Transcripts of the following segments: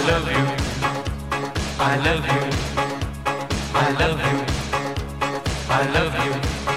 love you, I love you, I love you, I love you.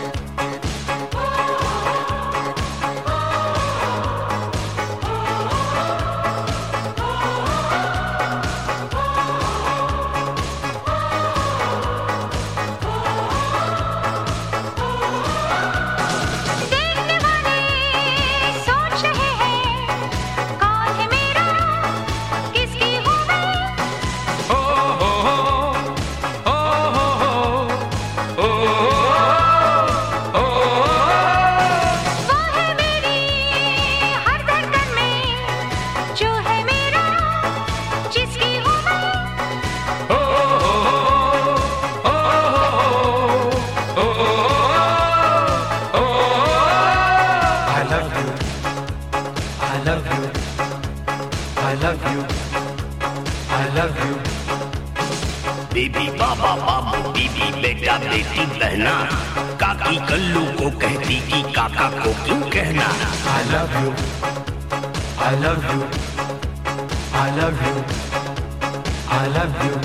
Baby बाबा बाबू बीबी बेटा बेटी बहना, काकी कल्लू को कहती कि काका को क्यों कहना। I love you, I love you, I love you, I love you.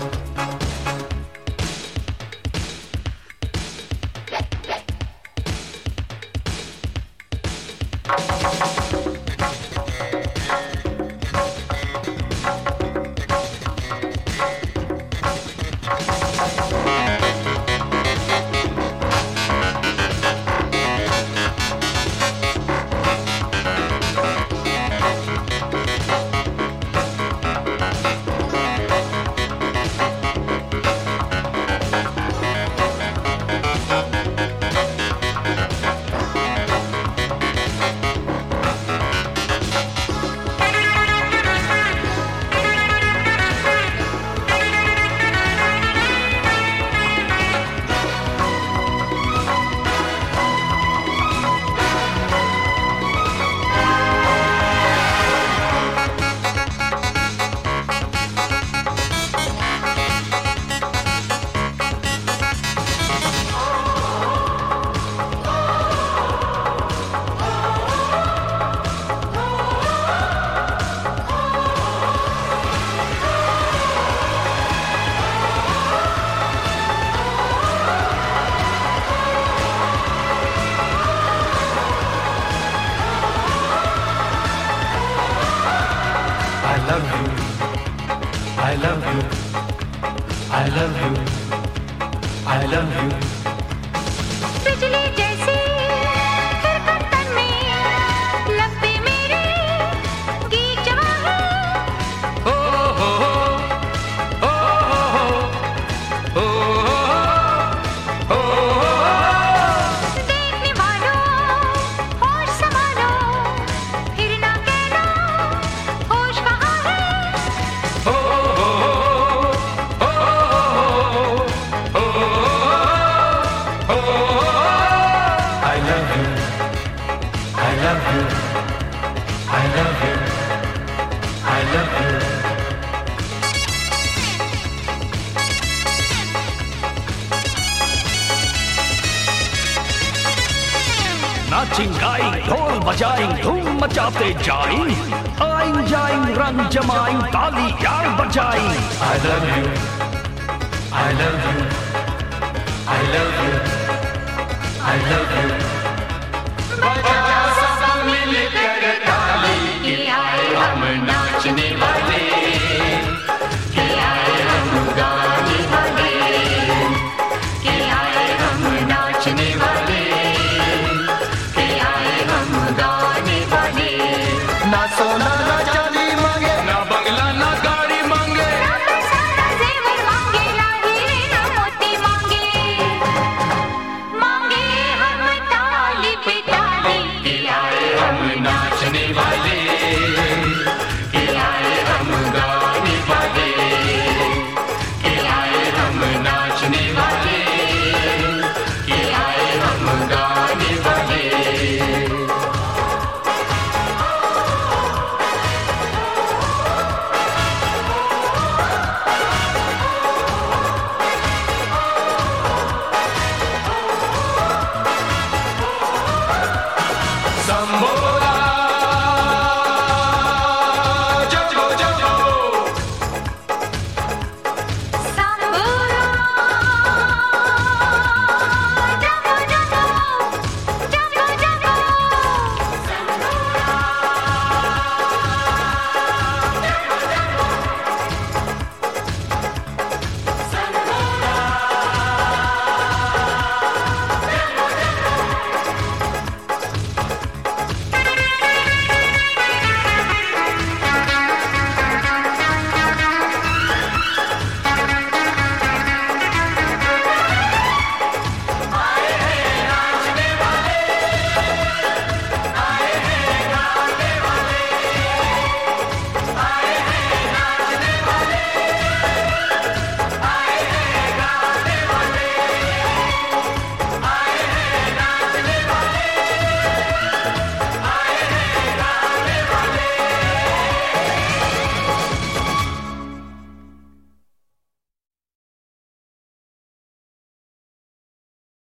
I love you, I love you, I love you. बिजली जैसी खिड़कन तन में लब पे मेरे गीत जवा है। हो हो हो हो हो हो। देखने वालों होश संभालो, फिर ना कहना होश कहाँ है। हो हो हो हो हो हो। I love you, I love you, I love you, I love you. नाचिंग गाइंग ढोल बजाएं धूम मचाते जाएं, आइन जाएं रंग जमाएं ताली यार बजाएं। I love you, I love you, I love you, I love you.